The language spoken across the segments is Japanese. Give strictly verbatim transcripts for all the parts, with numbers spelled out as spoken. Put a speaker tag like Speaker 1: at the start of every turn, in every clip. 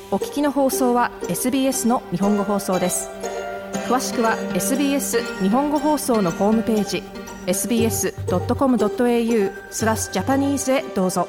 Speaker 1: お聞きの放送は エスビーエス の日本語放送です。詳しくは エスビーエス 日本語放送のホームページ エスビーエスドットコムドットエーユー スラスジャパニーズへどうぞ。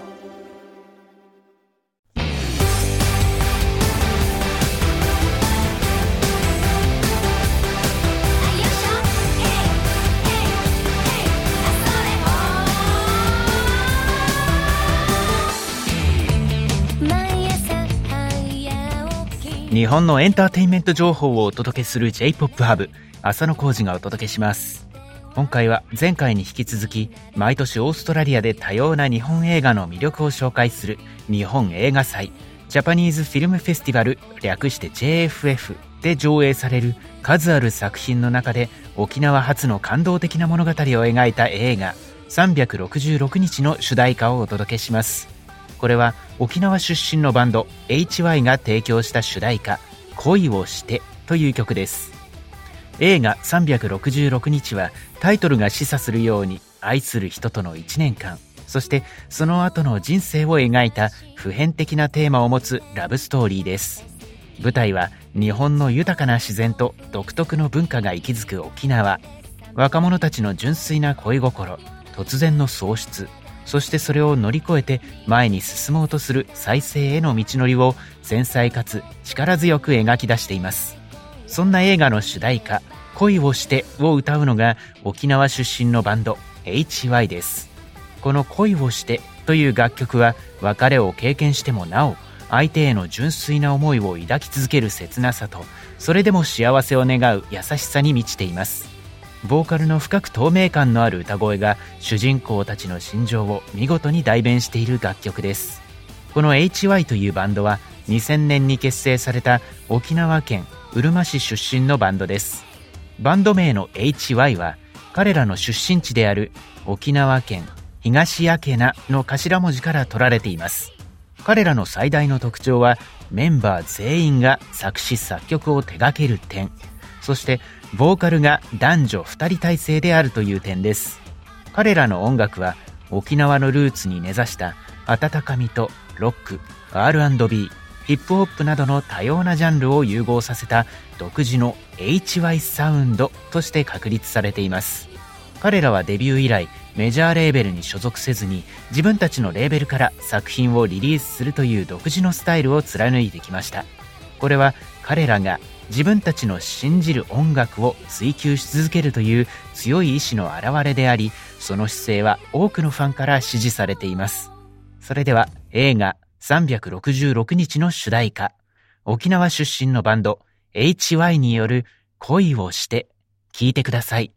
Speaker 2: 日本のエンターテインメント情報をお届けする J-ポップ ハブ、浅野浩二がお届けします。今回は前回に引き続き、毎年オーストラリアで多様な日本映画の魅力を紹介する日本映画祭、ジャパニーズフィルムフェスティバル、略して ジェイエフエフ で上映される数ある作品の中で、沖縄発の感動的な物語を描いた映画さんびゃくろくじゅうろくにちの主題歌をお届けします。これは沖縄出身のバンド エイチワイ が提供した主題歌恋をしてという曲です。映画さんびゃくろくじゅうろくにちはタイトルが示唆するように愛する人とのいちねんかん、そしてその後の人生を描いた普遍的なテーマを持つラブストーリーです。舞台は日本の豊かな自然と独特の文化が息づく沖縄。若者たちの純粋な恋心、突然の喪失、そしてそれを乗り越えて前に進もうとする再生への道のりを繊細かつ力強く描き出しています。そんな映画の主題歌恋をしてを歌うのが沖縄出身のバンド エイチワイ です。この恋をしてという楽曲は別れを経験してもなお相手への純粋な思いを抱き続ける切なさと、それでも幸せを願う優しさに満ちています。ボーカルの深く透明感のある歌声が主人公たちの心情を見事に代弁している楽曲です。この エイチワイ というバンドはにせんねんに結成された沖縄県うるま市出身のバンドです。バンド名の エイチワイ は彼らの出身地である沖縄県東屋慶名の頭文字から取られています。彼らの最大の特徴はメンバー全員が作詞作曲を手掛ける点、そしてボーカルが男女ふたり体制であるという点です。彼らの音楽は沖縄のルーツに根ざした温かみとロック、アールアンドビー、ヒップホップなどの多様なジャンルを融合させた独自の エイチワイ サウンドとして確立されています。彼らはデビュー以来メジャーレーベルに所属せずに自分たちのレーベルから作品をリリースするという独自のスタイルを貫いてきました。これは彼らが自分たちの信じる音楽を追求し続けるという強い意志の表れであり、その姿勢は多くのファンから支持されています。それでは映画さんびゃくろくじゅうろくにちの主題歌、沖縄出身のバンド エイチワイ による恋をして聴いてください。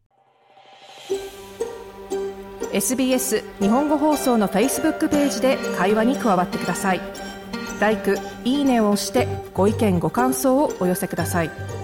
Speaker 1: エスビーエス 日本語放送の Facebook ページで会話に加わってください。ライク、いいねを押してご意見ご感想をお寄せください。